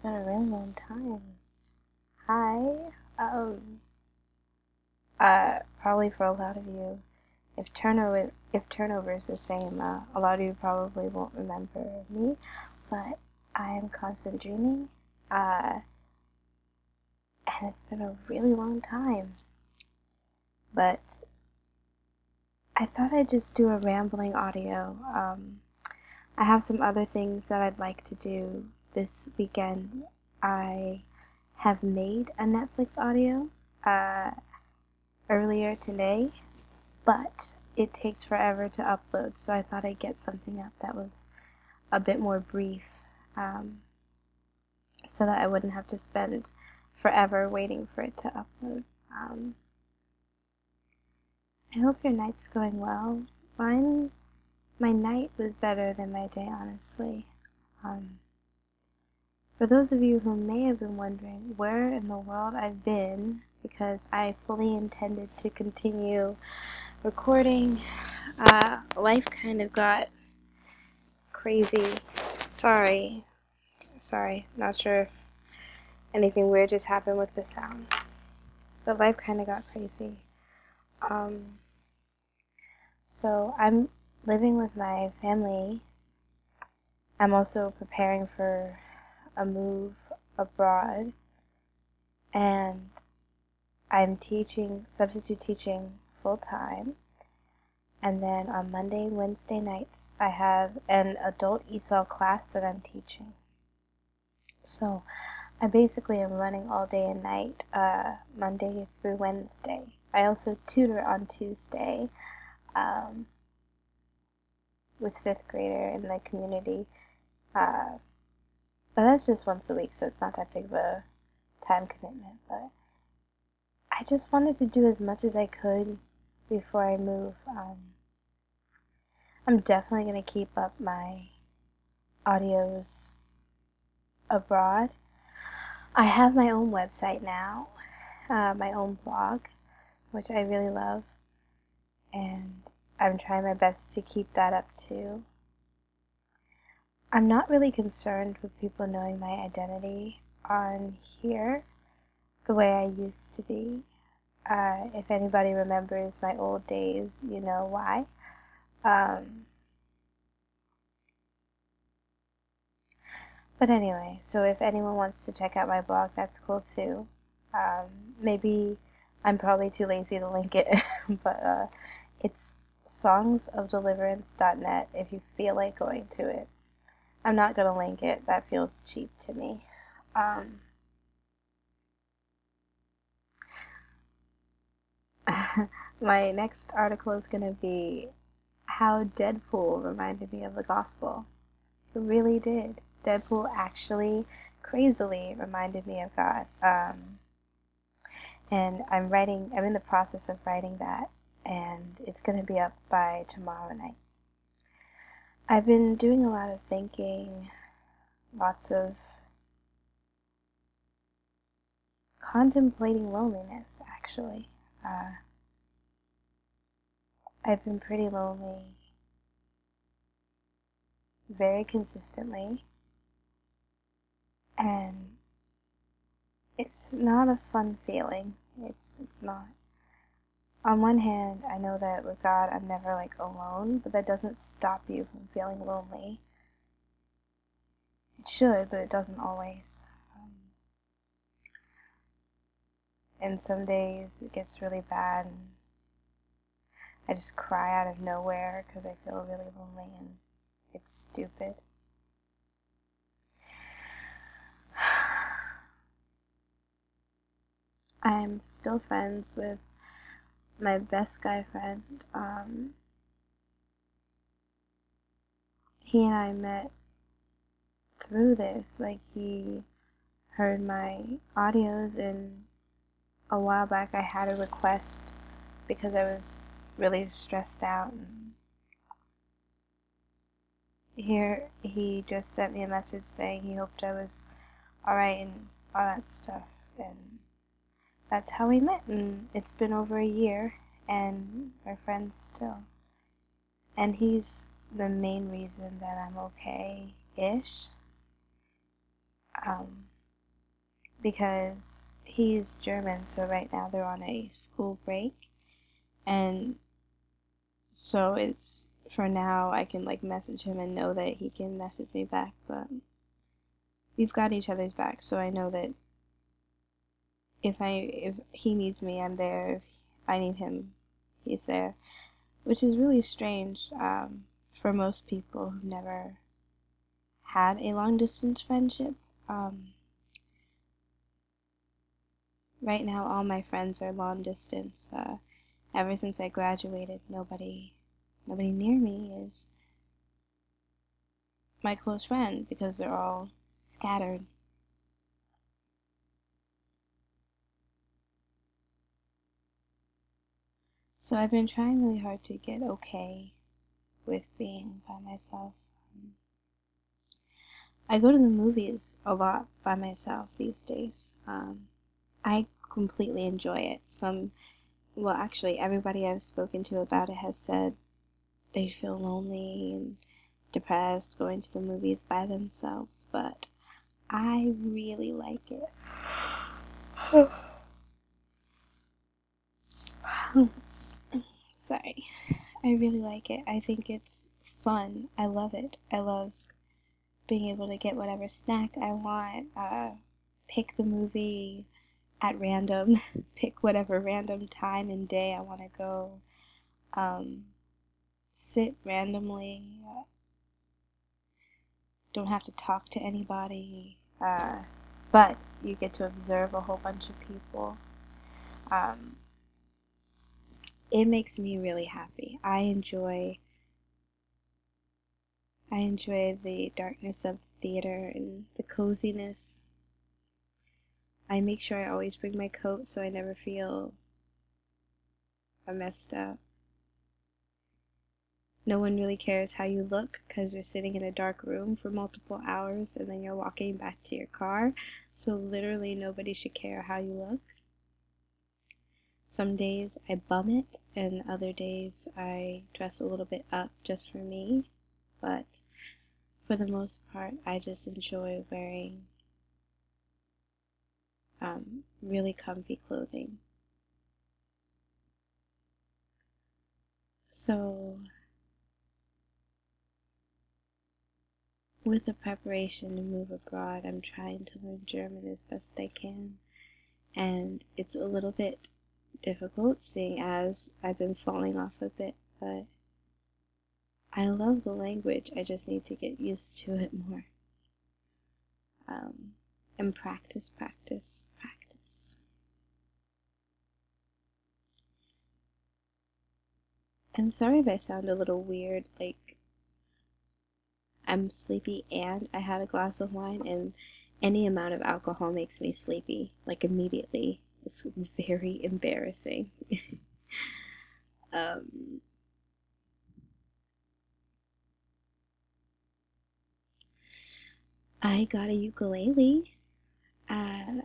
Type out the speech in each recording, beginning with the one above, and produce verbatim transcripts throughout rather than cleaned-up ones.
been a really long time. Hi. Um, uh, Probably for a lot of you, if turnover if turnover is the same, uh, a lot of you probably won't remember me, but I am Constant Dreaming, uh, and it's been a really long time. But I thought I'd just do a rambling audio. Um, I have some other things that I'd like to do this weekend. I have made a Netflix audio. Uh, earlier today, but it takes forever to upload, so I thought I'd get something up that was a bit more brief, um, so that I wouldn't have to spend forever waiting for it to upload. Um, I hope your night's going well. Mine, my night was better than my day, honestly. Um, for those of you who may have been wondering where in the world I've been, because I fully intended to continue recording, uh, life kind of got crazy. Sorry. Sorry. Not sure if anything weird just happened with the sound. But life kind of got crazy. Um, so I'm living with my family. I'm also preparing for a move abroad. And I'm teaching, substitute teaching full time. And then on Monday and Wednesday nights, I have an adult E S O L class that I'm teaching. So I basically am running all day and night, uh, Monday through Wednesday. I also tutor on Tuesday um, with fifth grader in the community. Uh, but that's just once a week, so it's not that big of a time commitment. But I just wanted to do as much as I could before I move. Um, I'm definitely going to keep up my audios abroad. I have my own website now, uh, my own blog, which I really love, and I'm trying my best to keep that up too. I'm not really concerned with people knowing my identity on here the way I used to be. Uh, if anybody remembers my old days, you know why. Um, but anyway, so if anyone wants to check out my blog, that's cool too. Um, maybe I'm probably too lazy to link it, but uh, it's songs of deliverance dot net if you feel like going to it. I'm not going to link it, that feels cheap to me. Um, my next article is going to be how Deadpool reminded me of the gospel. It really did. Deadpool actually, crazily reminded me of God. Um, and I'm writing, I'm in the process of writing that, and it's going to be up by tomorrow night. I've been doing a lot of thinking, lots of contemplating loneliness, actually. Uh, I've been pretty lonely very consistently, and it's not a fun feeling. It's it's not. On one hand, I know that with God, I'm never like alone, but that doesn't stop you from feeling lonely. It should, but it doesn't always. Um, and some days it gets really bad, and I just cry out of nowhere because I feel really lonely, and it's stupid. I'm still friends with my best guy friend. Um, he and I met through this. Like, he heard my audios, and a while back I had a request because I was really stressed out. And here he just sent me a message saying he hoped I was alright and all that stuff. And that's how we met. And it's been over a year, and we're friends still. And he's the main reason that I'm okay-ish. Um, because he's German, so right now they're on a school break, and so it's for now I can like message him and know that he can message me back, but we've got each other's back, so I know that if I if he needs me, I'm there. If I need him, he's there, which is really strange um, for most people who've never had a long distance friendship. Um, right now, all my friends are long distance. Uh, ever since I graduated, nobody, nobody near me is my close friend because they're all scattered. So I've been trying really hard to get okay with being by myself. I go to the movies a lot by myself these days. Um, I completely enjoy it. Some, well, actually, everybody I've spoken to about it has said they feel lonely and depressed going to the movies by themselves, but I really like it. Sorry. I really like it. I think it's fun. I love it. I love being able to get whatever snack I want, uh, pick the movie at random, pick whatever random time and day I want to go, um, sit randomly, uh, don't have to talk to anybody, uh, but you get to observe a whole bunch of people. Um, it makes me really happy. I enjoy I enjoy the darkness of the theater and the coziness. I make sure I always bring my coat so I never feel messed up. No one really cares how you look because you're sitting in a dark room for multiple hours and then you're walking back to your car. So literally nobody should care how you look. Some days I bum it and other days I dress a little bit up just for me. But for the most part, I just enjoy wearing um, really comfy clothing. So with the preparation to move abroad, I'm trying to learn German as best I can, and it's a little bit difficult seeing as I've been falling off a bit, but I love the language. I just need to get used to it more. Um, and practice, practice, practice. I'm sorry if I sound a little weird, like I'm sleepy and I had a glass of wine, and any amount of alcohol makes me sleepy, like immediately. It's very embarrassing. um, I got a ukulele. Uh,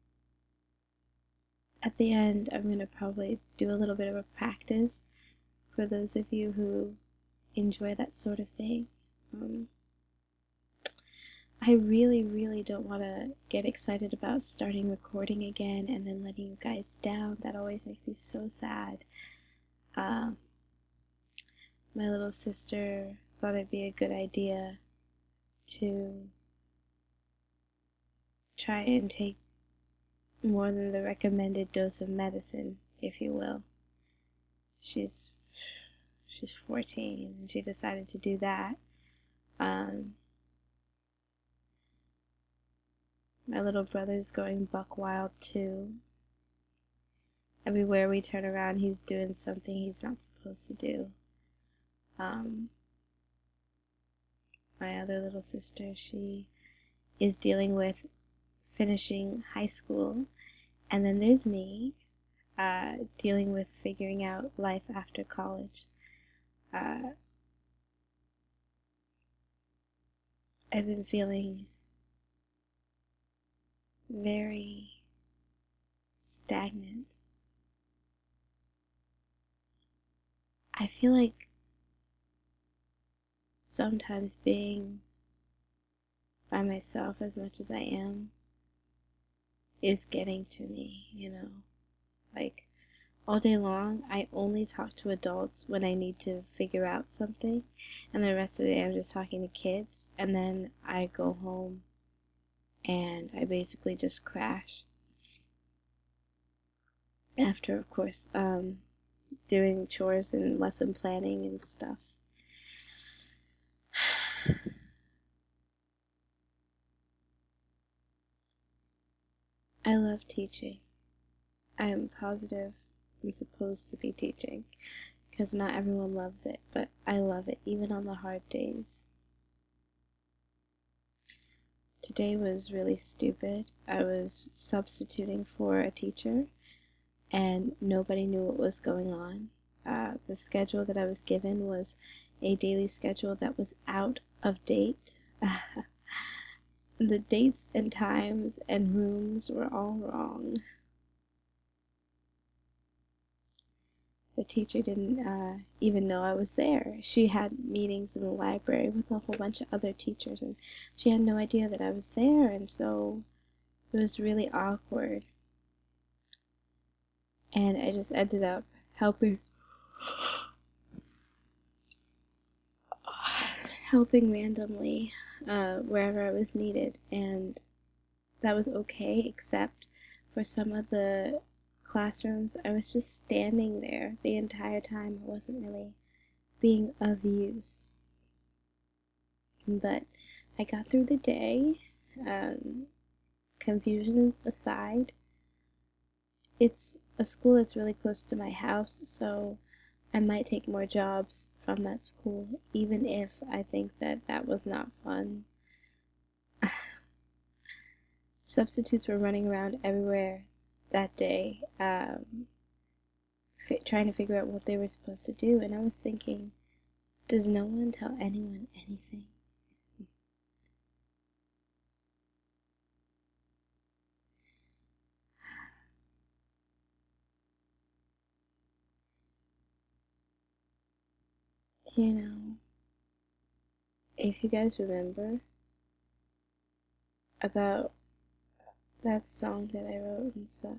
at the end, I'm going to probably do a little bit of a practice for those of you who enjoy that sort of thing. Um, I really, really don't want to get excited about starting recording again and then letting you guys down. That always makes me so sad. Um, my little sister thought it'd be a good idea to try and take more than the recommended dose of medicine, if you will. She's she's fourteen and she decided to do that. Um, my little brother's going buck wild too. Everywhere we turn around, he's doing something he's not supposed to do. Um, my other little sister, she is dealing with finishing high school, and then there's me, uh, dealing with figuring out life after college. Uh, I've been feeling very stagnant. I feel like sometimes being by myself as much as I am is getting to me, you know? Like, all day long, I only talk to adults when I need to figure out something, and the rest of the day I'm just talking to kids, and then I go home and I basically just crash. After, of course, um, doing chores and lesson planning and stuff. I love teaching. I'm positive I'm supposed to be teaching, because not everyone loves it, but I love it, even on the hard days. Today was really stupid. I was substituting for a teacher, and nobody knew what was going on. Uh, the schedule that I was given was a daily schedule that was out of date. The dates and times and rooms were all wrong. The teacher didn't uh, even know I was there. She had meetings in the library with a whole bunch of other teachers, and she had no idea that I was there, and so it was really awkward. And I just ended up helping helping randomly uh, wherever I was needed, and that was okay, except for some of the classrooms I was just standing there the entire time. I wasn't really being of use. But I got through the day. Um, confusions aside, it's a school that's really close to my house, so I might take more jobs from that school, even if I think that that was not fun. Substitutes were running around everywhere that day, um, trying to figure out what they were supposed to do, and I was thinking, does no one tell anyone anything? You know, if you guys remember about that song that I wrote and stuff,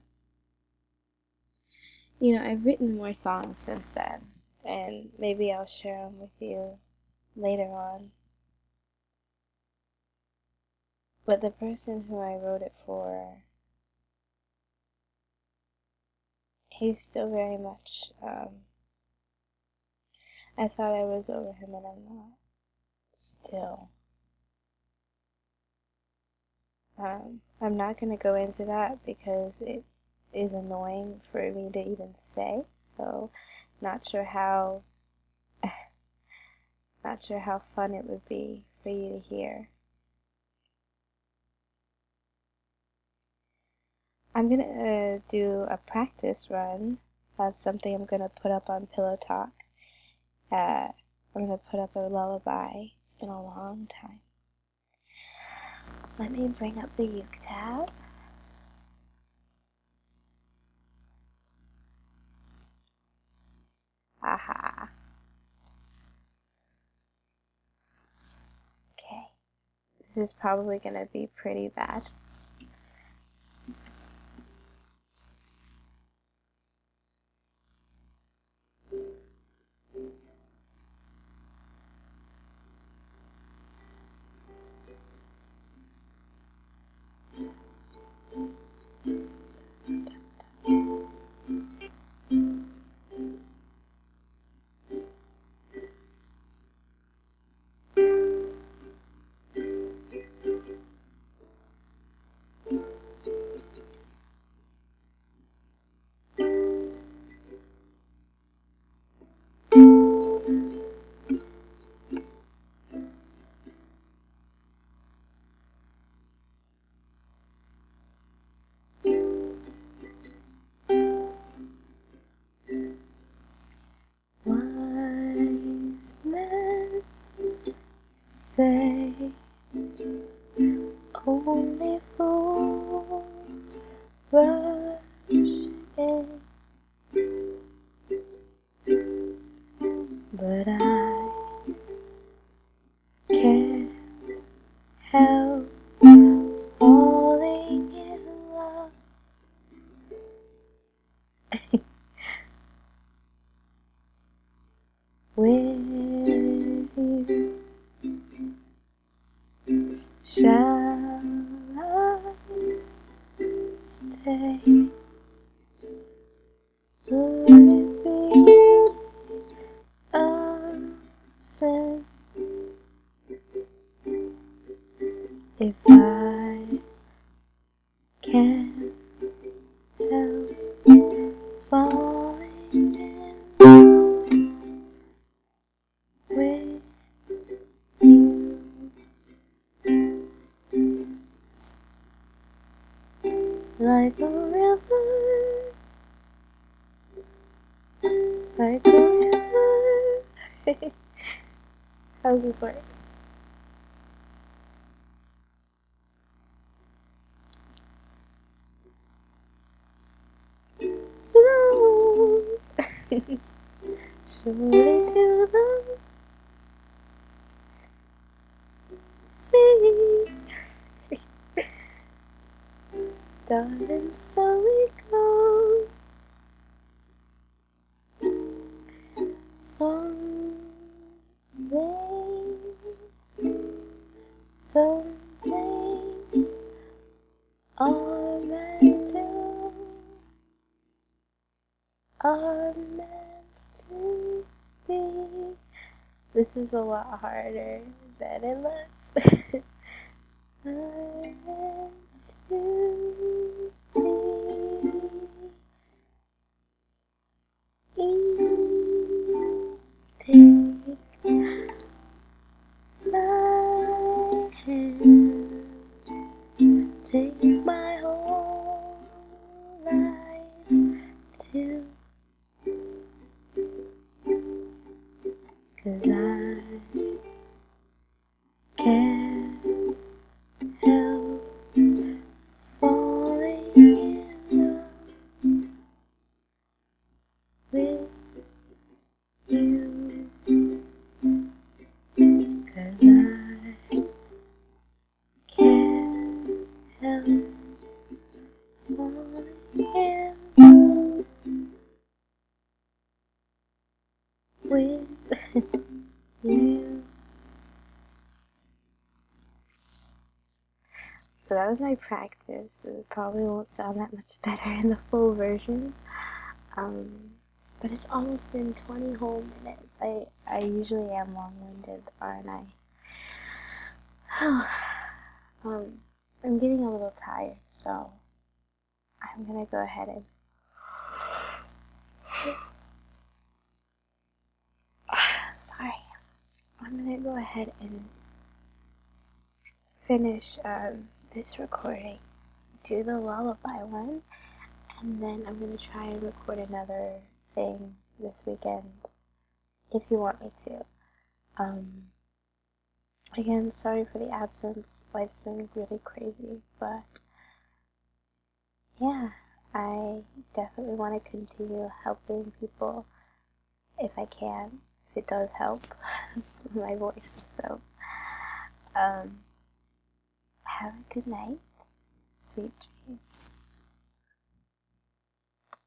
you know, I've written more songs since then, and maybe I'll share them with you later on. But the person who I wrote it for, he's still very much, um, I thought I was over him and I'm not. Still. Um, I'm not going to go into that because it is annoying for me to even say, so not sure how, not sure how fun it would be for you to hear. I'm going to uh, do a practice run of something I'm going to put up on Pillow Talk. Uh, I'm going to put up a lullaby. It's been a long time. Let me bring up the uke tab. Aha. Okay. This is probably going to be pretty bad. Wise men say only fools rush in, but I can't help falling in love day, would it be a sin if I can't help falling in love with you? Like a river, like a river. How does this work? Flows surely to the sea. Darling, so we go. Someday, someday, are meant to, are meant to be. This is a lot harder than it looks. Are meant to be. Take my hand, take my whole life too, 'cause I can't help falling in love with you, 'cause I can't help falling in love with you. So that was my practice. It probably won't sound that much better in the full version. Um, but it's almost been twenty whole minutes. I, I usually am long-winded, aren't I? um, I'm getting a little tired, so I'm gonna go ahead and sorry. I'm gonna go ahead and finish um, this recording, do the lullaby one, and then I'm gonna try and record another thing this weekend, if you want me to. Um, again, sorry for the absence. Life's been really crazy, but yeah, I definitely want to continue helping people if I can, if it does help my voice. So, um, have a good night, sweet dreams.